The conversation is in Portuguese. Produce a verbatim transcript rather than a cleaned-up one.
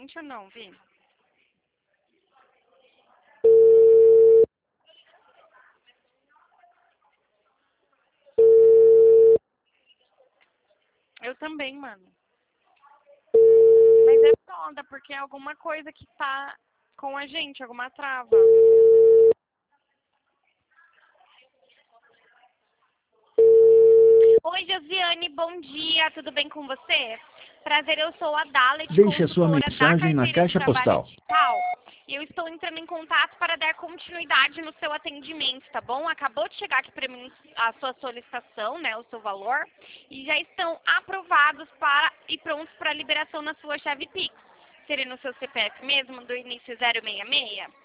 gente ou não, Vi? Eu também, mano. Mas é foda, porque é alguma coisa que tá com a gente, alguma trava. Oi, Josiane, bom dia, tudo bem com você? Prazer, eu sou a Dalet, Deixe a sua consultora da mensagem na Carteira de caixa Trabalho postal. Digital. E eu estou entrando em contato para dar continuidade no seu atendimento, tá bom? Acabou de chegar aqui para mim a sua solicitação, né, o seu valor, e já estão aprovados para e prontos para liberação na sua chave Pix. Seria no seu C P F mesmo, do início zero seis seis?